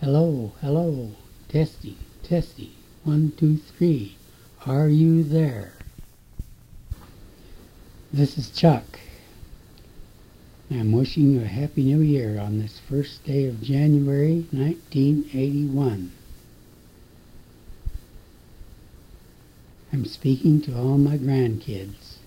Hello, hello, testing, testing, 1, 2, 3. Are you there? This is Chuck. I'm wishing you a Happy New Year on this first day of January 1981. I'm speaking to all my grandkids,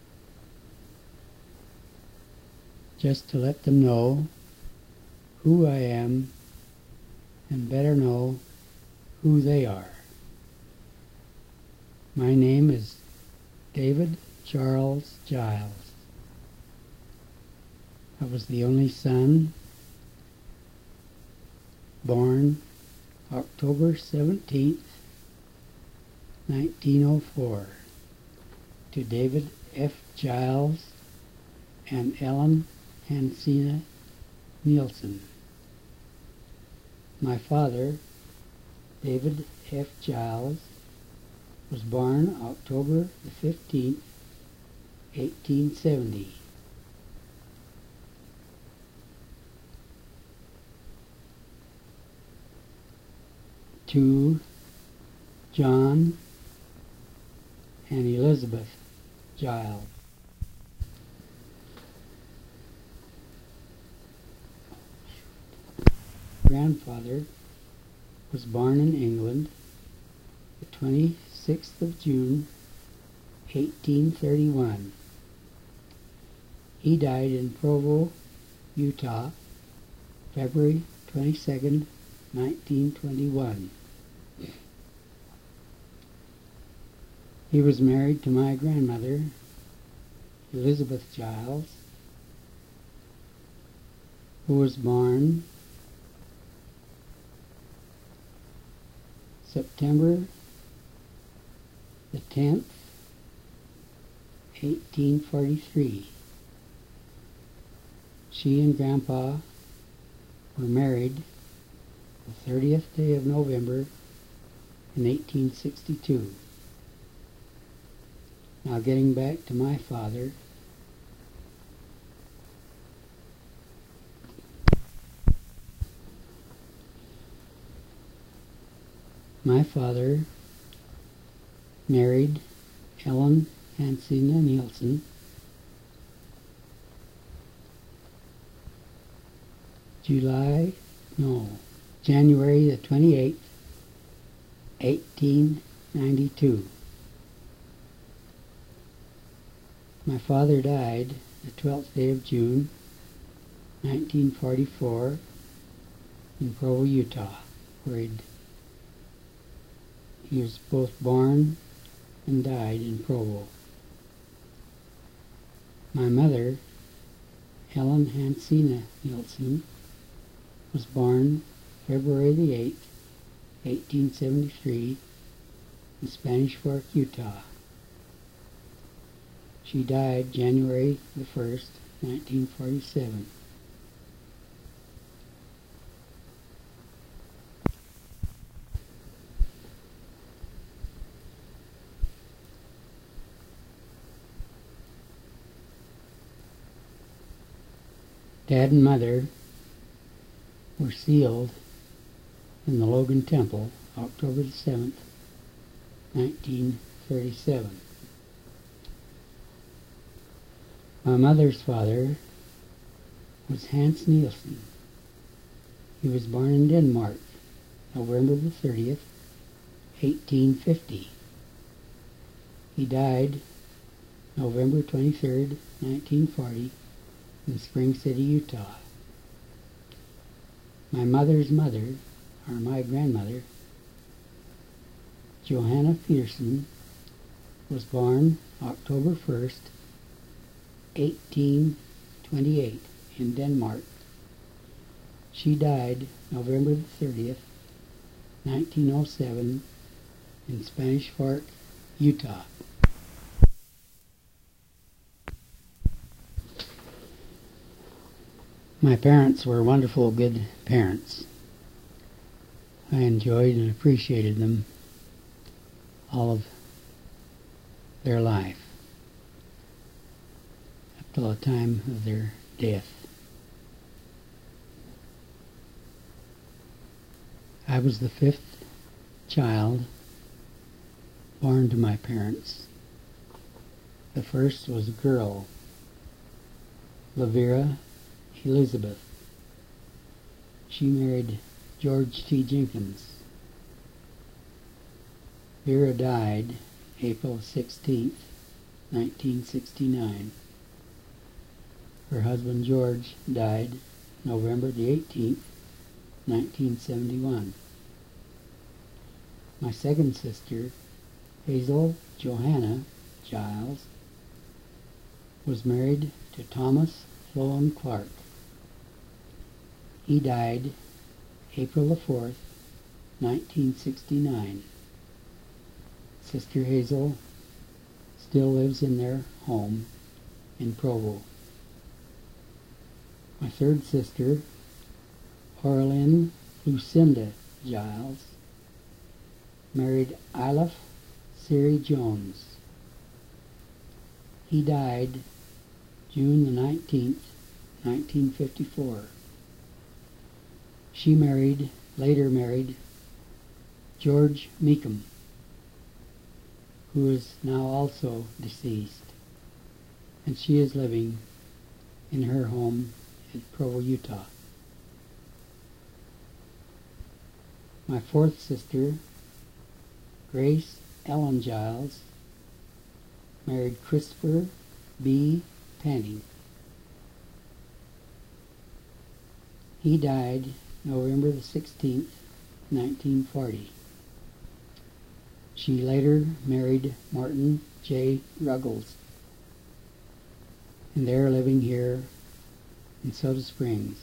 just to let them know who I am and better know who they are. My name is David Charles Giles. I was the only son, born October 17th, 1904, to David F. Giles and Ellen Hansina Nielsen. My father, David F. Giles, was born October the 15th, 1870. To John and Elizabeth Giles. Grandfather was born in England the 26th of June, 1831. He died in Provo, Utah, February 22nd, 1921. He was married to my grandmother, Elizabeth Giles, who was born September the 10th, 1843. She and Grandpa were married the 30th day of November in 1862. Now getting back to my father, married Ellen Hansina Nielsen January the 28th, 1892. My father died the 12th day of June, 1944, in Provo, Utah, where he was both born and died in Provo. My mother, Ellen Hansina Nielsen, was born February the 8th, 1873, in Spanish Fork, Utah. She died January the 1st, 1947. Dad and Mother were sealed in the Logan Temple, October the 7th, 1937. My mother's father was Hans Nielsen. He was born in Denmark, November the 30th, 1850. He died November 23rd, 1940, in Spring City, Utah. My mother's mother, or my grandmother, Johanna Peterson, was born October 1st, 1828, in Denmark. She died November the 30th, 1907, in Spanish Fork, Utah. My parents were wonderful, good parents. I enjoyed and appreciated them all of their life, up till the time of their death. I was the fifth child born to my parents. The first was a girl, Lavera Elizabeth. She married George T. Jenkins. Vera died April 16th, 1969. Her husband George died November the 18th, 1971. My second sister, Hazel Johanna Giles, was married to Thomas Sloan Clark. He died April the 4th, 1969. Sister Hazel still lives in their home in Provo. My third sister, Orlin Lucinda Giles, married Ilaf Siri Jones. He died June the 19th, 1954. She later married George Meekum, who is now also deceased, and she is living in her home in Provo, Utah. My fourth sister, Grace Ellen Giles, married Christopher B. Panning. He died November the 16th, 1940. She later married Martin J. Ruggles, and they're living here in Soda Springs.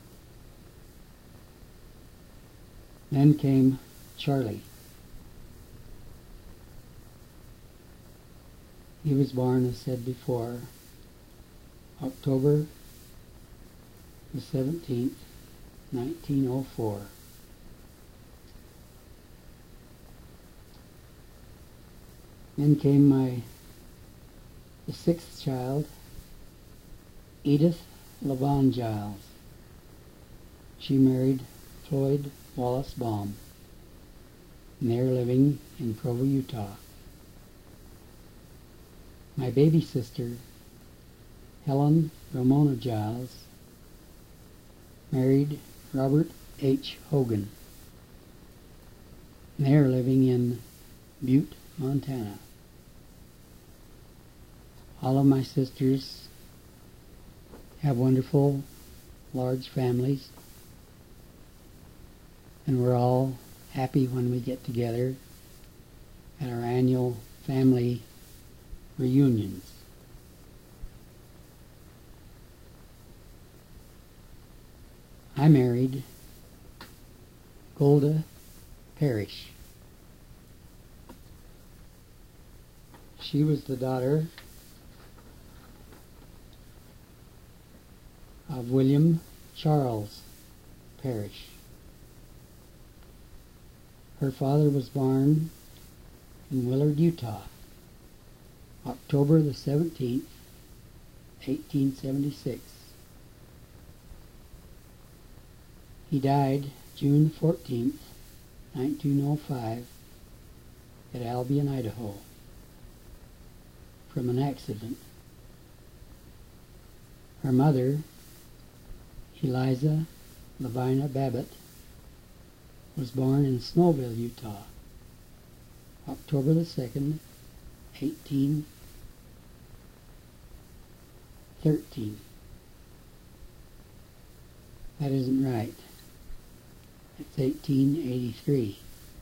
Then came Charlie. He was born, as said before, October the 17th, 1904. Then came the sixth child, Edith LaVon Giles. She married Floyd Wallace Baum, and they're living in Provo, Utah. My baby sister, Helen Ramona Giles, married Robert H. Hogan, and they're living in Butte, Montana. All of my sisters have wonderful, large families, and we're all happy when we get together at our annual family reunions. I married Golda Parrish. She was the daughter of William Charles Parrish. Her father was born in Willard, Utah, October the 17th, 1876. He died June 14th, 1905, at Albion, Idaho, from an accident. Her mother, Eliza Lavina Babbitt, was born in Snowville, Utah, October the 2nd, 1813. That isn't right. It's 1883.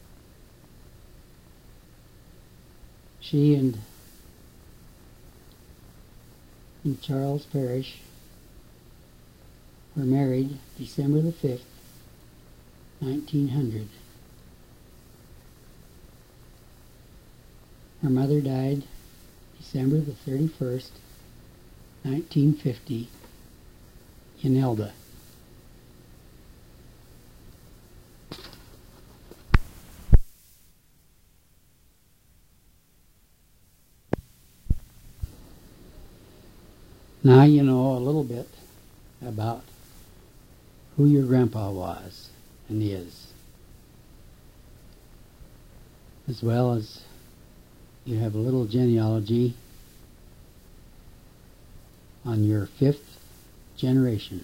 She and Charles Parrish were married December the 5th, 1900. Her mother died December the 31st, 1950, in Elda. Now you know a little bit about who your grandpa was and is. as well as you have a little genealogy on your 5th generation.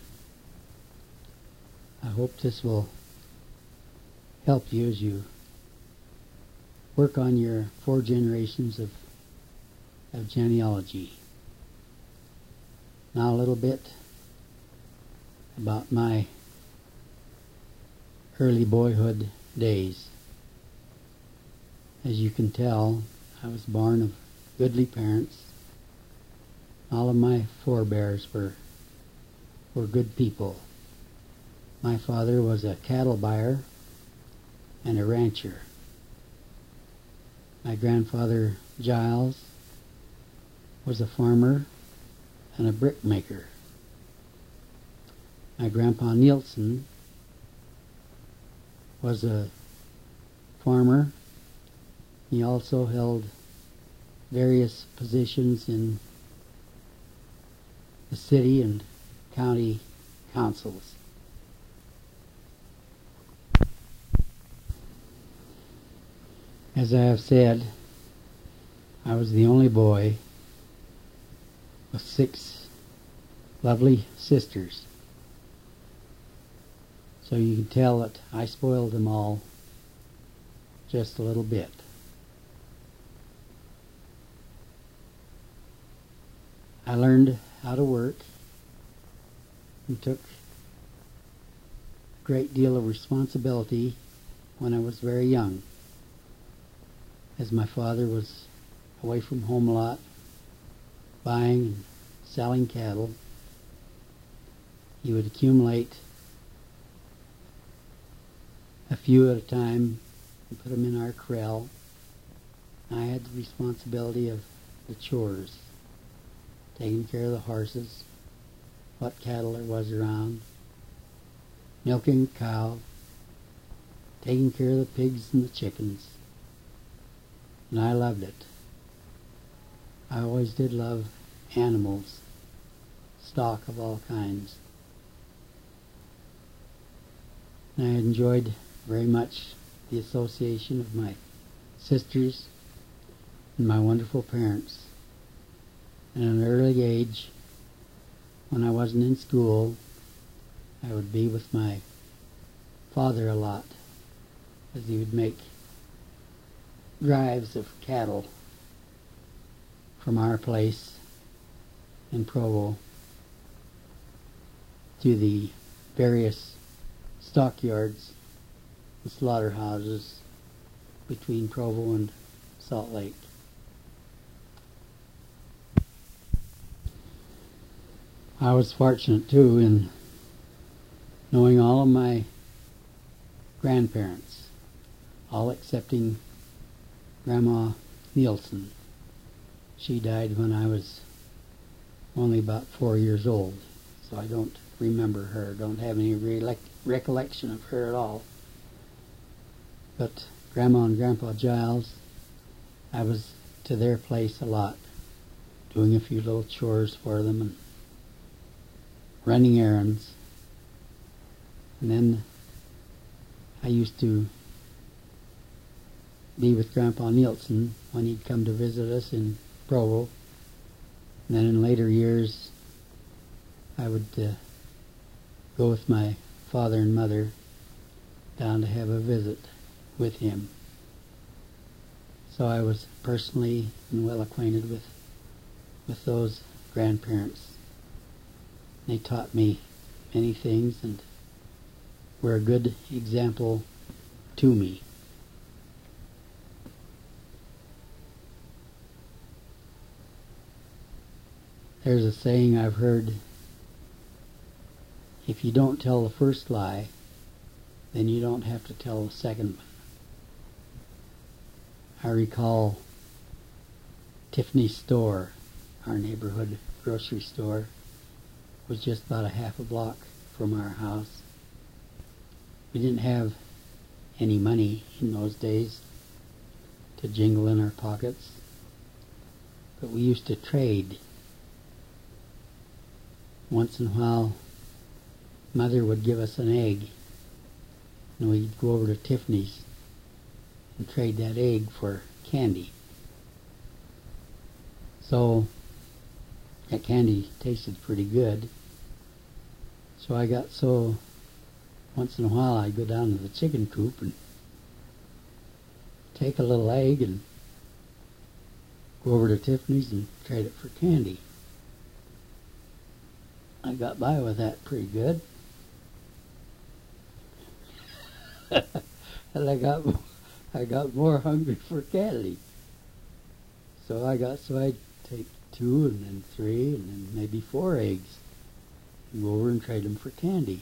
I hope this will help you as you work on your 4 generations of genealogy. Now a little bit about my early boyhood days. As you can tell, I was born of goodly parents. All of my forebears were good people. My father was a cattle buyer and a rancher. My grandfather Giles was a farmer and a brickmaker. My grandpa Nielsen was a farmer. He also held various positions in the city and county councils. As I have said, I was the only boy with 6 lovely sisters. So you can tell that I spoiled them all just a little bit. I learned how to work and took a great deal of responsibility when I was very young, as my father was away from home a lot, buying and selling cattle. He would accumulate a few at a time and put them in our corral. I had the responsibility of the chores, taking care of the horses, what cattle there was around, milking the cow, taking care of the pigs and the chickens. And I loved it. I always did love animals, stock of all kinds. And I enjoyed very much the association of my sisters and my wonderful parents. And at an early age, when I wasn't in school, I would be with my father a lot, as he would make drives of cattle from our place in Provo to the various stockyards and slaughterhouses between Provo and Salt Lake. I was fortunate too in knowing all of my grandparents, all excepting Grandma Nielsen. She died when I was only about 4 years old, so I don't remember her, don't have any recollection of her at all. But Grandma and Grandpa Giles, I was to their place a lot, doing a few little chores for them and running errands. And then I used to be with Grandpa Nielsen when he'd come to visit us in Provo. And then in later years I would go with my father and mother down to have a visit with him. So I was personally and well acquainted with those grandparents. They taught me many things and were a good example to me. There's a saying I've heard: if you don't tell the first lie, then you don't have to tell the second one. I recall Tiffany's store, our neighborhood grocery store, was just about a half a block from our house. We didn't have any money in those days to jingle in our pockets, but we used to trade. Once in a while, Mother would give us an egg, and we'd go over to Tiffany's and trade that egg for candy. So that candy tasted pretty good. So I got so once in a while I'd go down to the chicken coop and take a little egg and go over to Tiffany's and trade it for candy. I got by with that pretty good. And I got more hungry for candy. So I'd take 2 and then 3 and then maybe 4 eggs and go over and trade them for candy.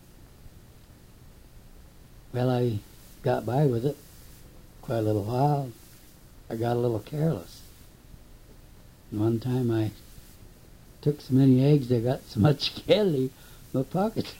Well, I got by with it quite a little while. I got a little careless. And one time I took so many eggs, I got so much candy, my pockets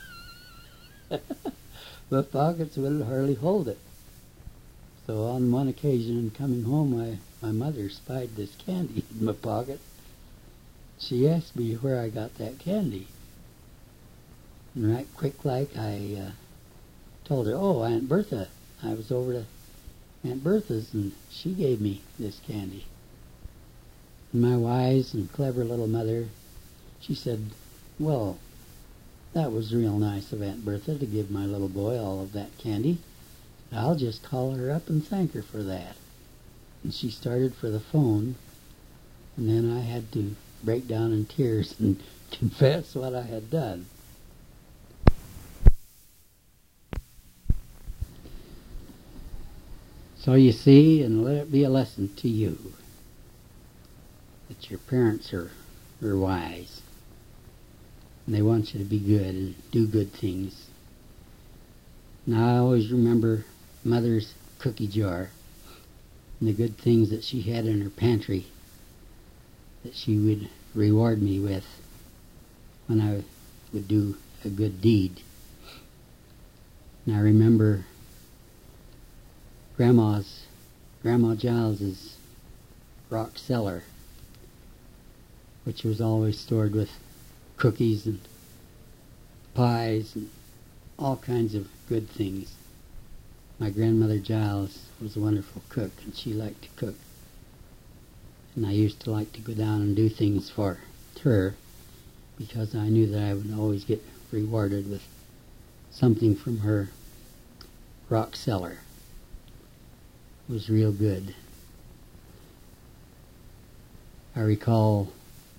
wouldn't hardly hold it. So on one occasion, coming home, my mother spied this candy in my pocket. She asked me where I got that candy. And right quick like I told her, "Oh, Aunt Bertha. I was over to Aunt Bertha's and she gave me this candy." And my wise and clever little mother, she said, "Well, that was real nice of Aunt Bertha to give my little boy all of that candy. I'll just call her up and thank her for that." And she started for the phone, and then I had to break down in tears and confess what I had done. So you see, and let it be a lesson to you, that your parents are wise, and they want you to be good and do good things. Now I always remember Mother's cookie jar and the good things that she had in her pantry that she would reward me with when I would do a good deed. And I remember Grandma Giles's rock cellar, which was always stored with cookies and pies and all kinds of good things. My grandmother Giles was a wonderful cook, and she liked to cook. And I used to like to go down and do things for her because I knew that I would always get rewarded with something from her rock cellar. It was real good. I recall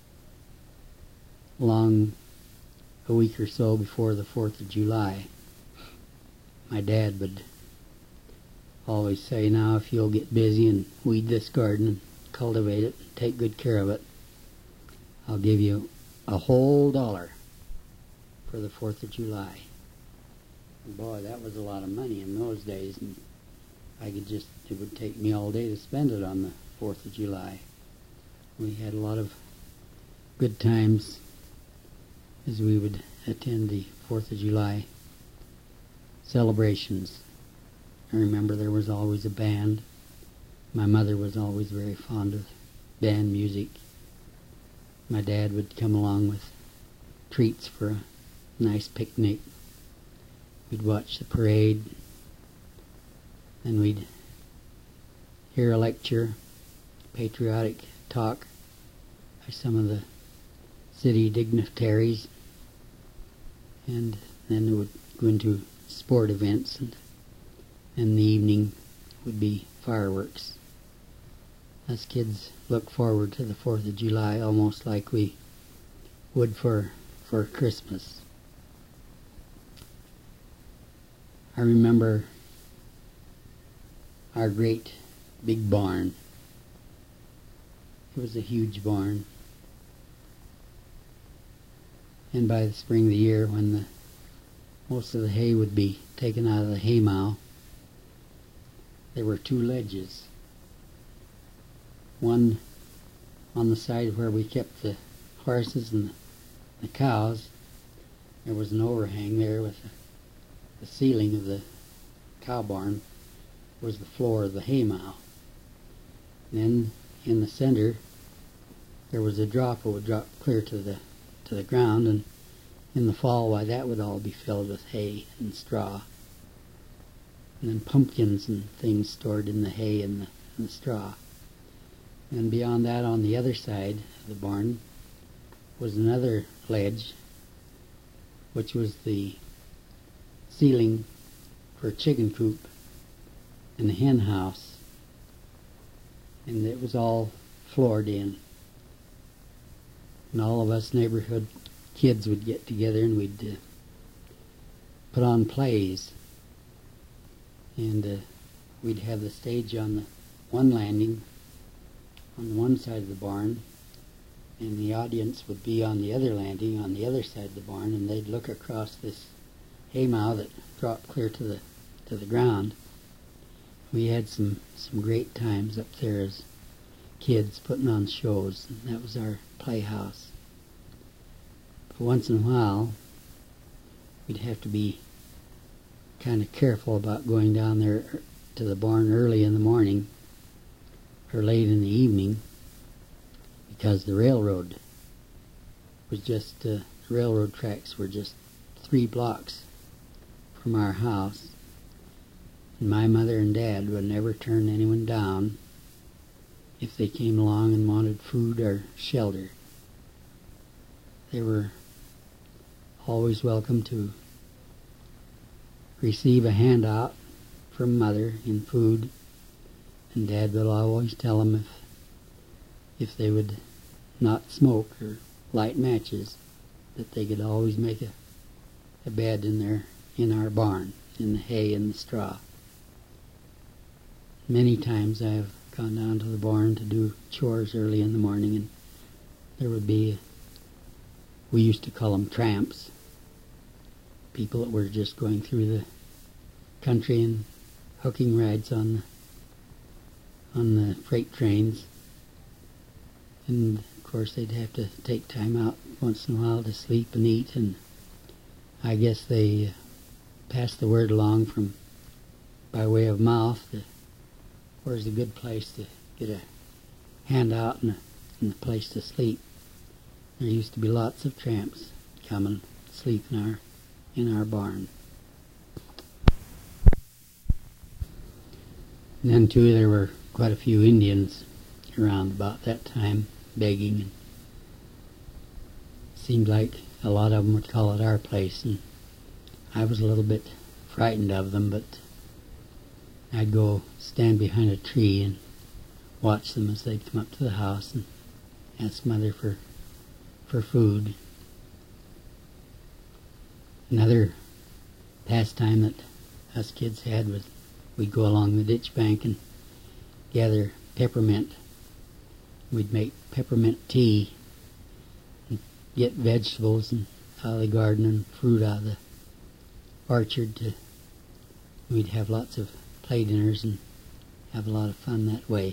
along a week or so before the 4th of July, my dad would always say, "Now if you'll get busy and weed this garden and cultivate it and take good care of it, I'll give you a whole $1 for the 4th of July." And boy, that was a lot of money in those days, and it would take me all day to spend it on the 4th of July. We had a lot of good times as we would attend the 4th of July celebrations. I remember there was always a band. My mother was always very fond of band music. My dad would come along with treats for a nice picnic. We'd watch the parade, and we'd hear a lecture, patriotic talk by some of the city dignitaries, and then it would go into sport events, and in the evening would be fireworks. Us kids look forward to the 4th of July almost like we would for Christmas. I remember our great big barn. It was a huge barn. And by the spring of the year, when most of the hay would be taken out of the haymow, there were 2 ledges. One on the side where we kept the horses and the cows. There was an overhang there with the ceiling of the cow barn was the floor of the haymow. Then in the center there was a drop that would drop clear to the ground, and in the fall, why, that would all be filled with hay and straw. and then pumpkins and things stored in the hay and the straw. And beyond that, on the other side of the barn, was another ledge, which was the ceiling for a chicken coop and a hen house, and it was all floored in. And all of us neighborhood kids would get together and we'd put on plays, and we'd have the stage on the one landing on one side of the barn, and the audience would be on the other landing on the other side of the barn, and they'd look across this haymow that dropped clear to the ground. We had some great times up there as kids putting on shows, and that was our playhouse. But once in a while, we'd have to be kind of careful about going down there to the barn early in the morning or late in the evening, because the railroad was just, the railroad tracks were just 3 blocks from our house, and my mother and dad would never turn anyone down if they came along and wanted food or shelter. They were always welcome to receive a handout from Mother in food, and Dad would always tell them if they would not smoke or light matches, that they could always make a bed in our barn, in the hay and the straw. Many times I have gone down to the barn to do chores early in the morning, and there would be, we used to call them tramps, people that were just going through the country and hooking rides on the freight trains. And of course they'd have to take time out once in a while to sleep and eat, and I guess they passed the word along from by way of mouth that where's a good place to get a handout and a place to sleep. There used to be lots of tramps come and sleep in our barn. And then too, there were quite a few Indians around about that time begging, and it seemed like a lot of them would call it our place, and I was a little bit frightened of them, but I'd go stand behind a tree and watch them as they'd come up to the house and ask Mother for food. Another pastime that us kids had was we'd go along the ditch bank and gather peppermint. We'd make peppermint tea and get vegetables and out of the garden and fruit out of the orchard. We'd have lots of play dinners and have a lot of fun that way.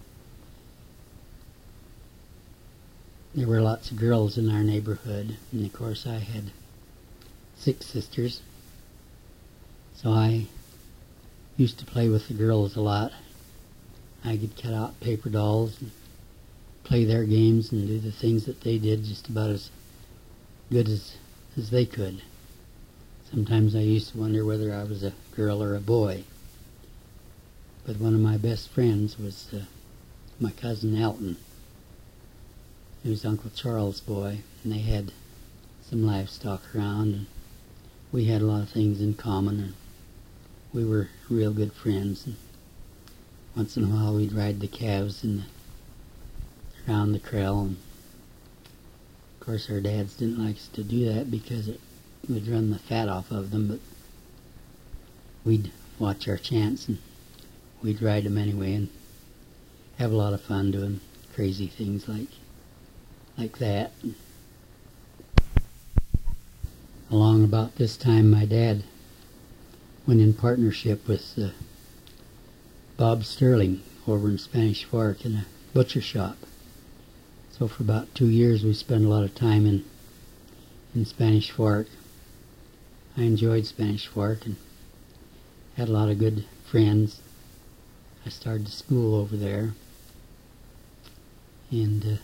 There were lots of girls in our neighborhood, and of course I had 6 sisters, so I used to play with the girls a lot. I could cut out paper dolls and play their games and do the things that they did just about as good as they could. Sometimes I used to wonder whether I was a girl or a boy. But one of my best friends was my cousin Elton. He was Uncle Charles' boy, and they had some livestock around, and we had a lot of things in common, and we were real good friends. And once in a while we'd ride the calves around the kraal, and of course our dads didn't like us to do that because it would run the fat off of them, but we'd watch our chance and we'd ride them anyway and have a lot of fun doing crazy things like that. Along about this time, my dad went in partnership with Bob Sterling over in Spanish Fork in a butcher shop. So for about 2 years we spent a lot of time in Spanish Fork. I enjoyed Spanish Fork and had a lot of good friends. I started school over there, and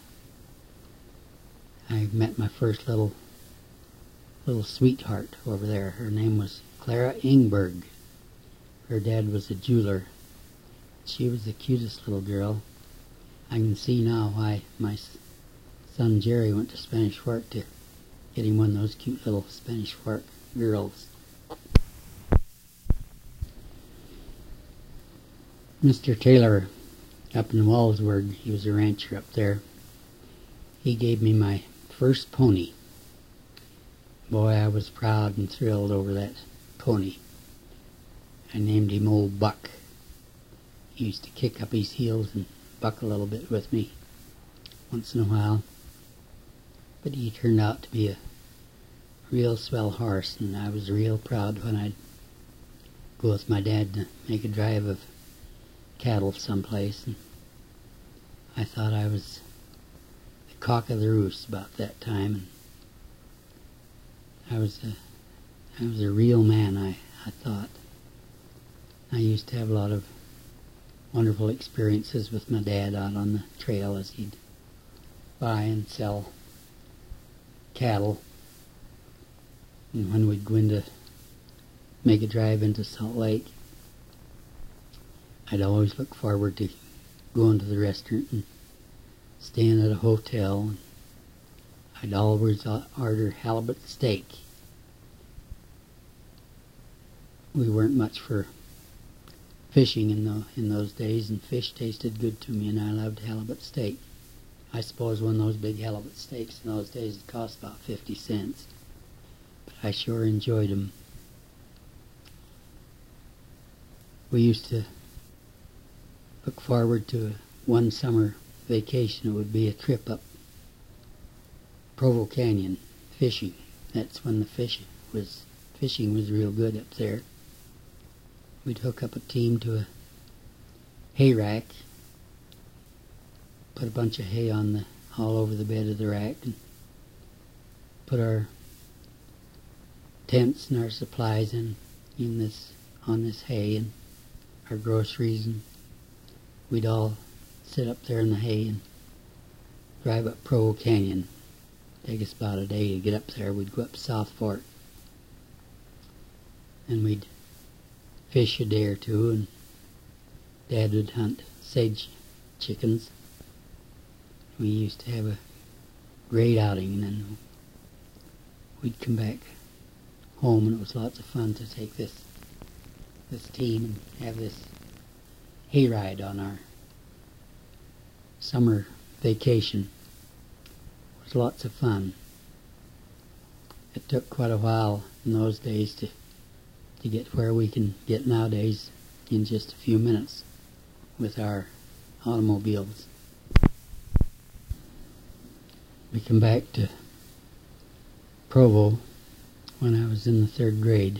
I met my first little sweetheart over there. Her name was Clara Ingberg. Her dad was a jeweler. She was the cutest little girl. I can see now why my son Jerry went to Spanish Fork to get him one of those cute little Spanish Fork girls. Mr. Taylor up in Wallsburg, he was a rancher up there. He gave me my first pony. Boy, I was proud and thrilled over that pony. I named him Old Buck. He used to kick up his heels and buck a little bit with me once in a while. But he turned out to be a real swell horse, and I was real proud when I'd go with my dad to make a drive of cattle someplace. And I thought I was the cock of the roost about that time. And I was a real man, I thought. I used to have a lot of wonderful experiences with my dad out on the trail as he'd buy and sell cattle. And when we'd go in to make a drive into Salt Lake, I'd always look forward to going to the restaurant and staying at a hotel. And I'd always order halibut steak. We weren't much for fishing in those days, and fish tasted good to me, and I loved halibut steak. I suppose one of those big halibut steaks in those days cost about 50 cents, but I sure enjoyed them. We used to look forward to one summer vacation. It would be a trip up Provo Canyon fishing. That's when the fishing was real good up there. We'd hook up a team to a hay rack, put a bunch of hay all over the bed of the rack, and put our tents and our supplies on this hay and our groceries, and we'd all sit up there in the hay and drive up Provo Canyon. Take us about a day to get up there. We'd go up South Fork, and we'd fish a day or two, and Dad would hunt sage chickens. We used to have a great outing, and then we'd come back home, and it was lots of fun to take this team and have this hayride on our summer vacation. It was lots of fun. It took quite a while in those days to get where we can get nowadays in just a few minutes with our automobiles. We come back to Provo when I was in the 3rd grade.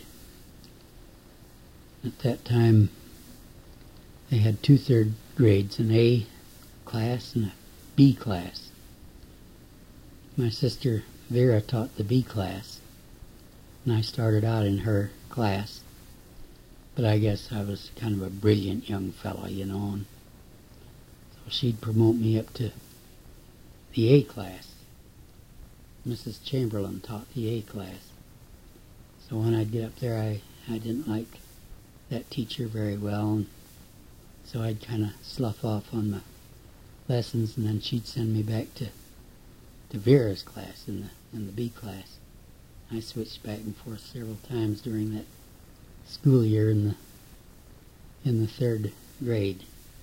At that time, they had 2 3rd grades, an A class and a B class. My sister Vera taught the B class, and I started out in her class. But I guess I was kind of a brilliant young fellow, you know, and so she'd promote me up to the A class. Mrs. Chamberlain taught the A class. So when I'd get up there, I didn't like that teacher very well, and so I'd kind of slough off on my lessons, and then she'd send me back to Vera's class in the B class. I switched back and forth several times during that school year in the 3rd grade.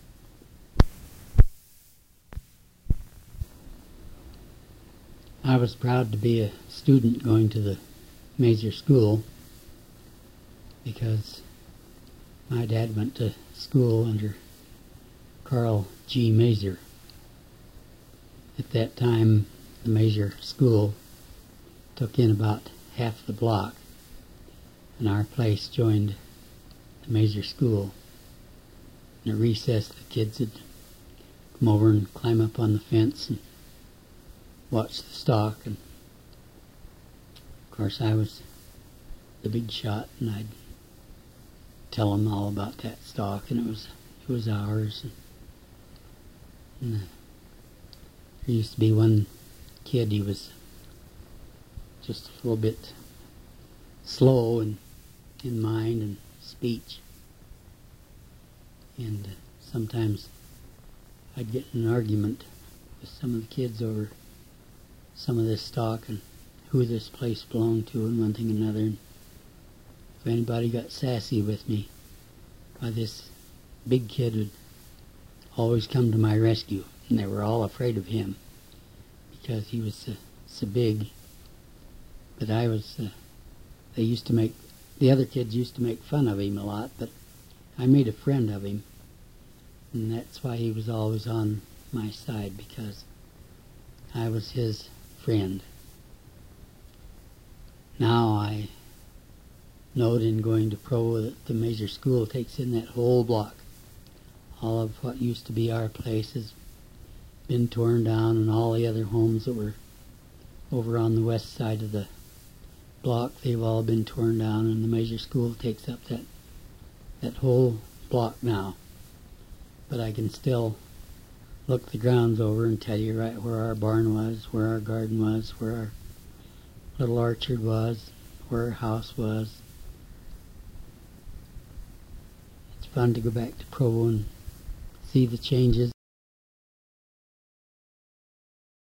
I was proud to be a student going to the Mazer School because my dad went to school under Carl G. Mazer. At that time, the Mazer School took in about half the block, and our place joined the Mazer School. In a recess, the kids would come over and climb up on the fence and watch the stock, and of course I was the big shot, and I'd tell them all about that stock, and it was ours. And there used to be one kid, he was just a little bit slow in mind and speech, And sometimes I'd get in an argument with some of the kids over some of this stock and who this place belonged to and one thing and another. And if anybody got sassy with me, why, this big kid would always come to my rescue, and they were all afraid of him because he was so big. But I was, the other kids used to make fun of him a lot, but I made a friend of him, and that's why he was always on my side, because I was his friend. Now I note in going to Provo that the major school takes in that whole block. All of what used to be our place has been torn down, and all the other homes that were over on the west side of the block, they've all been torn down, and the major school takes up that whole block now. But I can still look the grounds over and tell you right where our barn was, where our garden was, where our little orchard was, where our house was. It's fun to go back to Provo and see the changes.